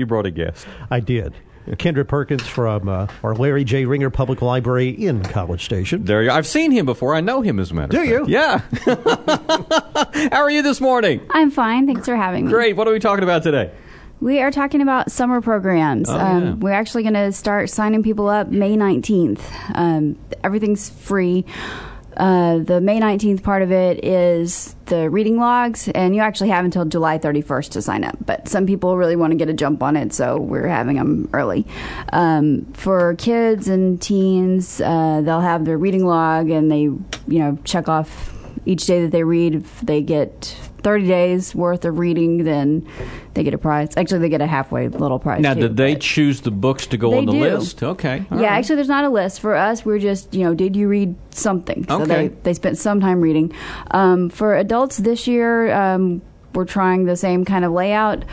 You brought a guest. I did. Kendra Perkins from our Larry J. Ringer Public Library in College Station. There you. I've seen him before. I know him, as a matter of fact. Do you? Yeah. How are you this morning? I'm fine. Thanks for having me. Great. What are we talking about today? We are talking about summer programs. Yeah. We're actually going to start signing people up May 19th. Everything's free. The May 19th part of it is the reading logs, and you actually have until July 31st to sign up. But some people really want to get a jump on it, so we're having them early. For kids and teens, they'll have their reading log, and they, check off each day that they read. If they get 30 days worth of reading, then they get a prize. Actually, they get a halfway little prize. Now, too, did they choose the books to go on the list? Okay. All right. Actually, there's not a list. For us, we're just, did you read something? So Okay. they spent some time reading. For adults this year, we're trying the same kind of layout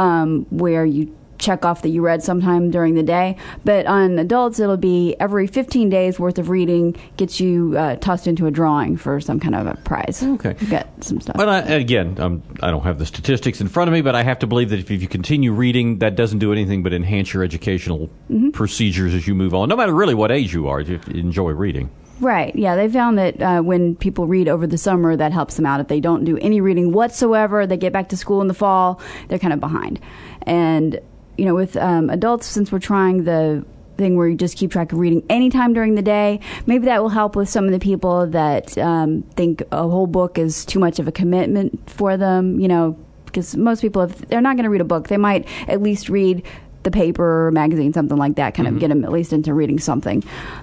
where you check off that you read sometime during the day. But on adults, it'll be every 15 days worth of reading gets you tossed into a drawing for some kind of a prize. Okay. You get some stuff. But I don't have the statistics in front of me, but I have to believe that if you continue reading, that doesn't do anything but enhance your educational procedures as you move on, no matter really what age you are, if you enjoy reading. Right. Yeah, they found that when people read over the summer, that helps them out. If they don't do any reading whatsoever, they get back to school in the fall, they're kind of behind. And with adults, since we're trying the thing where you just keep track of reading anytime during the day, maybe that will help with some of the people that think a whole book is too much of a commitment for them, because most people, if they're not going to read a book, they might at least read the paper or magazine, something like that, kind of get them at least into reading something.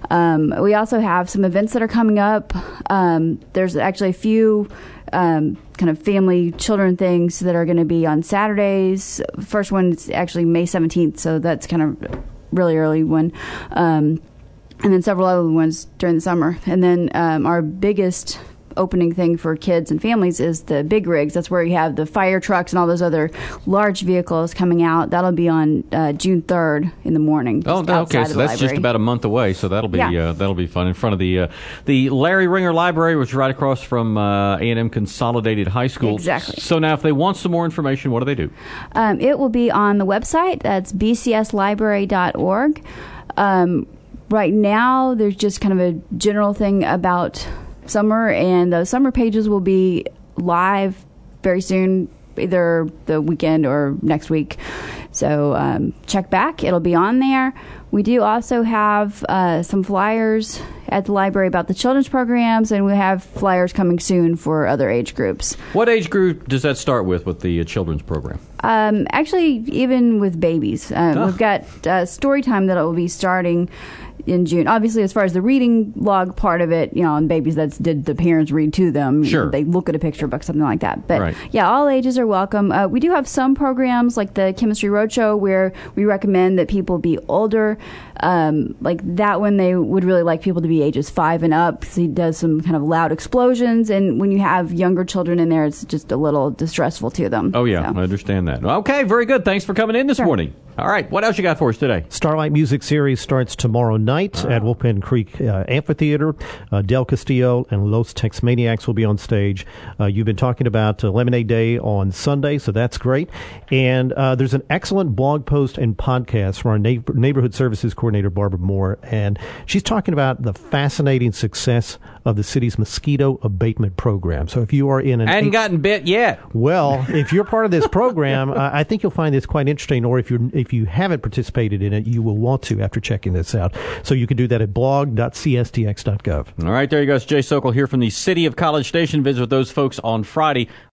We also have some events that are coming up. There's actually a few kind of family children things that are going to be on Saturdays. First one is actually May 17th, so that's kind of really early one. And then several other ones during the summer. And then our biggest opening thing for kids and families is the big rigs. That's where you have the fire trucks and all those other large vehicles coming out. That'll be on June 3rd in the morning. Oh, okay. So that's just about a month away. So that'll be fun in front of the Larry Ringer Library, which is right across from A&M Consolidated High School. Exactly. So now, if they want some more information, what do they do? It will be on the website. That's bcslibrary.org. Right now, there's just kind of a general thing about summer, and those summer pages will be live very soon, either the weekend or next week. So check back. It'll be on there. We do also have some flyers at the library about the children's programs, and we have flyers coming soon for other age groups. What age group does that start with the children's program? Actually, even with babies. We've got story time that will be starting in June. Obviously, as far as the reading log part of it, on babies, did the parents read to them? Sure. They look at a picture book, something like that. But right. Yeah, all ages are welcome. We do have some programs like the Chemistry Roadshow where we recommend that people be older. Like that one, they would really like people to be ages 5 and up. So he does some kind of loud explosions, and when you have younger children in there, it's just a little distressful to them. Oh, yeah, So. I understand that. Okay, very good. Thanks for coming in this morning. All right, what else you got for us today? Starlight Music Series starts tomorrow night at Wolfman Creek Amphitheater. Del Castillo and Los Tex Maniacs will be on stage. You've been talking about Lemonade Day on Sunday, so that's great. And there's an excellent blog post and podcast from our Neighborhood Services Coordinator, Barbara Moore, and she's talking about the fascinating success of the city's mosquito abatement program. So if you are in Hadn't gotten bit yet. Well, if you're part of this program, I think you'll find this quite interesting, or if you haven't participated in it, you will want to after checking this out. So you can do that at blog.cstx.gov. All right, there you go. It's Jay Sokol here from the City of College Station. Visit with those folks on Friday.